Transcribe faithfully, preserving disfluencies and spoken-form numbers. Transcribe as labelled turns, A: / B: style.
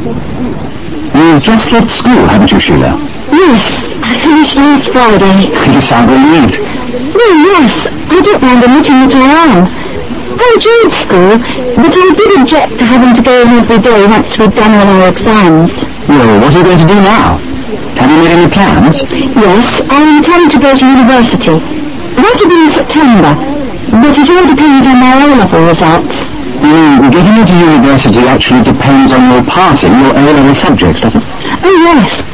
A: You've just left school, haven't you, Sheila?
B: Yes, I finished last Friday.
A: You sound relieved.
B: Well, yes, I don't mind admitting that I am. I enjoyed school, but I did object to having to go in every day once we'd done all our exams.
A: Well, what are you going to do now? Have you made any plans?
B: Yes, I intend to go to university. That'll be in September, but it all depends on my O-level results.
A: You mean, getting into university actually depends on your passing your A-level subjects, does it?
B: Oh, yes.